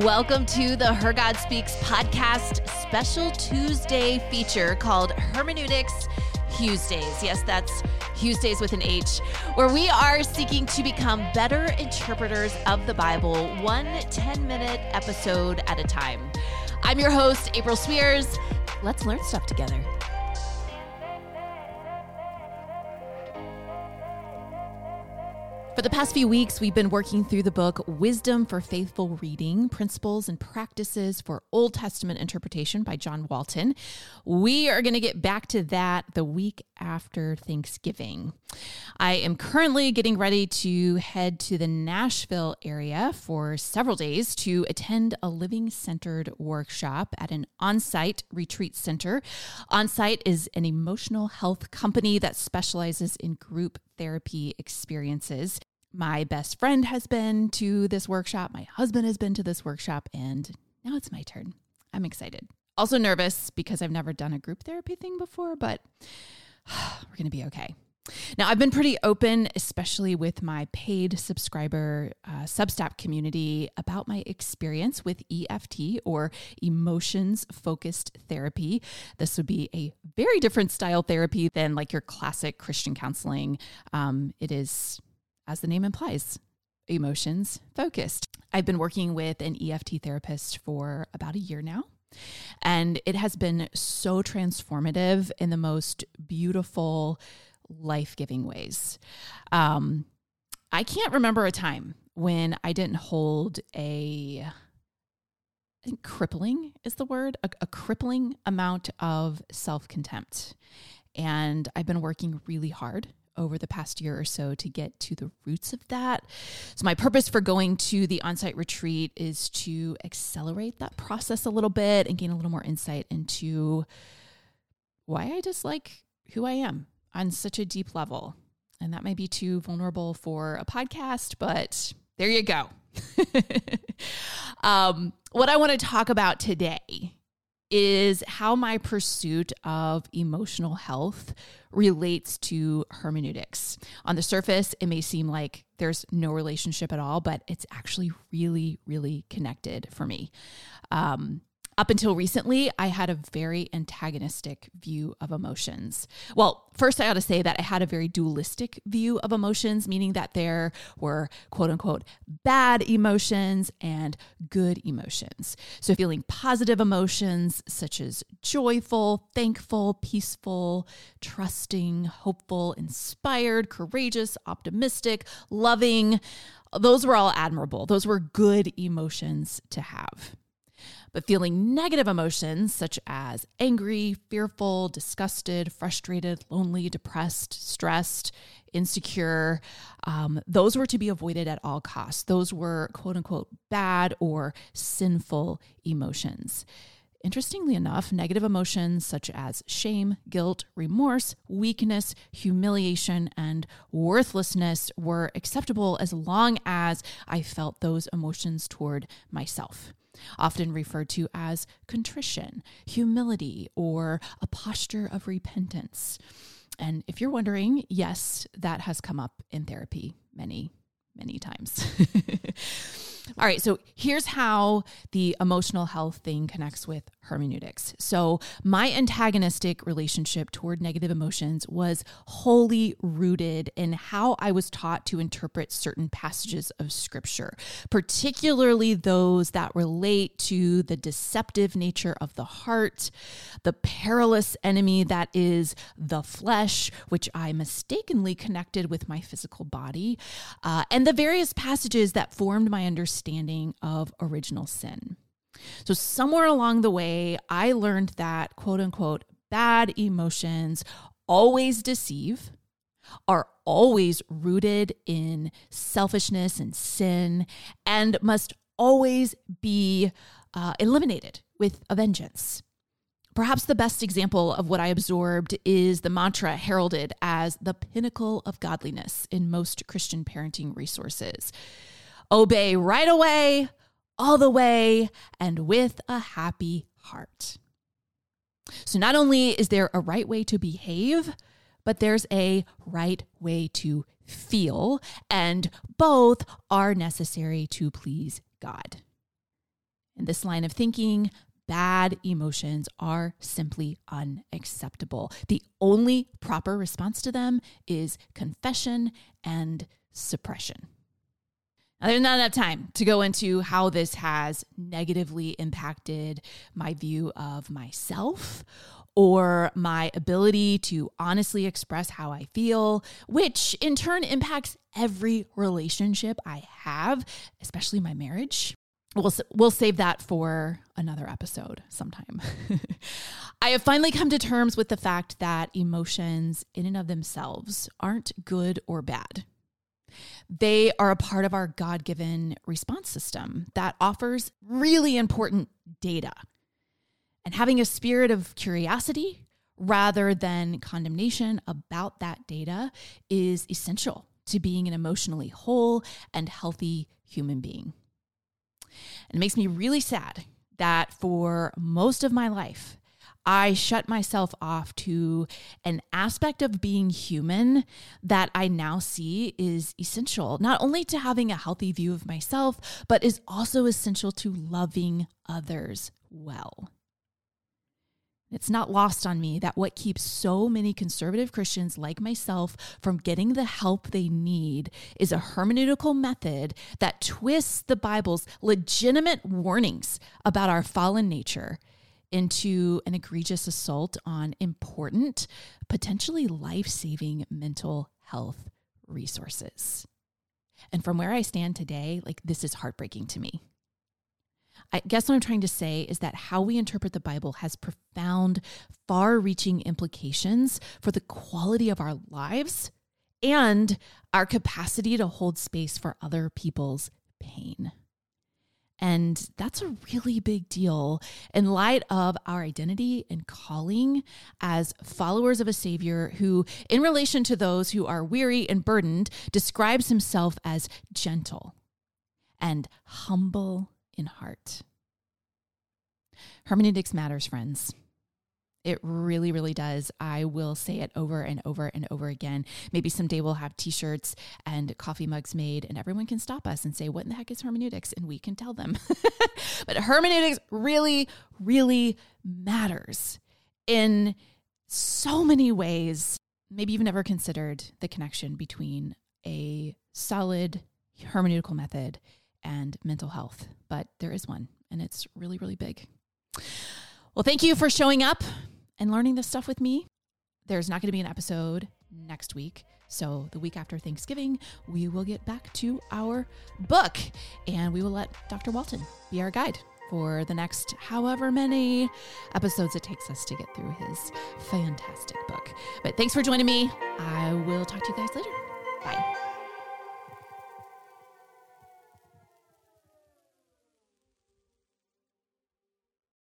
Welcome to the Her God Speaks podcast special Tuesday feature called Hermeneutics Tuesdays. Yes, that's Tuesdays with an H, where we are seeking to become better interpreters of the Bible, one 10-minute episode at a time. I'm your host, April Smears. Let's learn stuff together. For the past few weeks, we've been working through the book Wisdom for Faithful Reading, Principles and Practices for Old Testament Interpretation by John Walton. We are going to get back to that the week after Thanksgiving. I am currently getting ready to head to the Nashville area for several days to attend a living-centered workshop at an on-site retreat center. On-site is an emotional health company that specializes in group therapy experiences. My best friend has been to this workshop. My husband has been to this workshop, and now it's my turn. I'm excited. Also nervous because I've never done a group therapy thing before, but we're going to be okay. Now, I've been pretty open, especially with my paid subscriber Substack community, about my experience with EFT, or emotions-focused therapy. This would be a very different style therapy than like your classic Christian counseling. It is, as the name implies, emotions-focused. I've been working with an EFT therapist for about a year now, and it has been so transformative in the most beautiful, life-giving ways. I can't remember a time when I didn't hold I think crippling is the word, a crippling amount of self-contempt. And I've been working really hard over the past year or so to get to the roots of that. So my purpose for going to the on-site retreat is to accelerate that process a little bit and gain a little more insight into why I dislike who I am on such a deep level. And that might be too vulnerable for a podcast, but there you go. What I want to talk about today is how my pursuit of emotional health relates to hermeneutics. On the surface, it may seem like there's no relationship at all, but it's actually really, really connected for me. Up until recently, I had a very antagonistic view of emotions. Well, first I ought to say that I had a very dualistic view of emotions, meaning that there were quote unquote bad emotions and good emotions. So feeling positive emotions such as joyful, thankful, peaceful, trusting, hopeful, inspired, courageous, optimistic, loving, those were all admirable. Those were good emotions to have. But feeling negative emotions such as angry, fearful, disgusted, frustrated, lonely, depressed, stressed, insecure, those were to be avoided at all costs. Those were quote unquote bad or sinful emotions. Interestingly enough, negative emotions such as shame, guilt, remorse, weakness, humiliation, and worthlessness were acceptable as long as I felt those emotions toward myself, often referred to as contrition, humility, or a posture of repentance. And if you're wondering, yes, that has come up in therapy many, many times. All right, so here's how the emotional health thing connects with hermeneutics. So my antagonistic relationship toward negative emotions was wholly rooted in how I was taught to interpret certain passages of Scripture, particularly those that relate to the deceptive nature of the heart, the perilous enemy that is the flesh, which I mistakenly connected with my physical body, and the various passages that formed my understanding of original sin. So somewhere along the way, I learned that quote unquote bad emotions always deceive, are always rooted in selfishness and sin, and must always be eliminated with a vengeance. Perhaps the best example of what I absorbed is the mantra heralded as the pinnacle of godliness in most Christian parenting resources. Obey right away, all the way, and with a happy heart. So not only is there a right way to behave, but there's a right way to feel, and both are necessary to please God. In this line of thinking, bad emotions are simply unacceptable. The only proper response to them is confession and suppression. Now, there's not enough time to go into how this has negatively impacted my view of myself or my ability to honestly express how I feel, which in turn impacts every relationship I have, especially my marriage. We'll save that for another episode sometime. I have finally come to terms with the fact that emotions in and of themselves aren't good or bad. They are a part of our God-given response system that offers really important data. And having a spirit of curiosity rather than condemnation about that data is essential to being an emotionally whole and healthy human being. And it makes me really sad that for most of my life, I shut myself off to an aspect of being human that I now see is essential, not only to having a healthy view of myself, but is also essential to loving others well. It's not lost on me that what keeps so many conservative Christians like myself from getting the help they need is a hermeneutical method that twists the Bible's legitimate warnings about our fallen nature into an egregious assault on important, potentially life-saving mental health resources. And from where I stand today, this is heartbreaking to me. I guess what I'm trying to say is that how we interpret the Bible has profound, far-reaching implications for the quality of our lives and our capacity to hold space for other people's pain. And that's a really big deal in light of our identity and calling as followers of a Savior who, in relation to those who are weary and burdened, describes himself as gentle and humble in heart. Hermeneutics matters, friends. It really, really does. I will say it over and over and over again. Maybe someday we'll have t-shirts and coffee mugs made and everyone can stop us and say, what in the heck is hermeneutics? And we can tell them. But hermeneutics really, really matters in so many ways. Maybe you've never considered the connection between a solid hermeneutical method and mental health, but there is one, and it's really, really big. Well, thank you for showing up and learning this stuff with me. There's not going to be an episode next week. So the week after Thanksgiving, we will get back to our book and we will let Dr. Walton be our guide for the next however many episodes it takes us to get through his fantastic book. But thanks for joining me. I will talk to you guys later.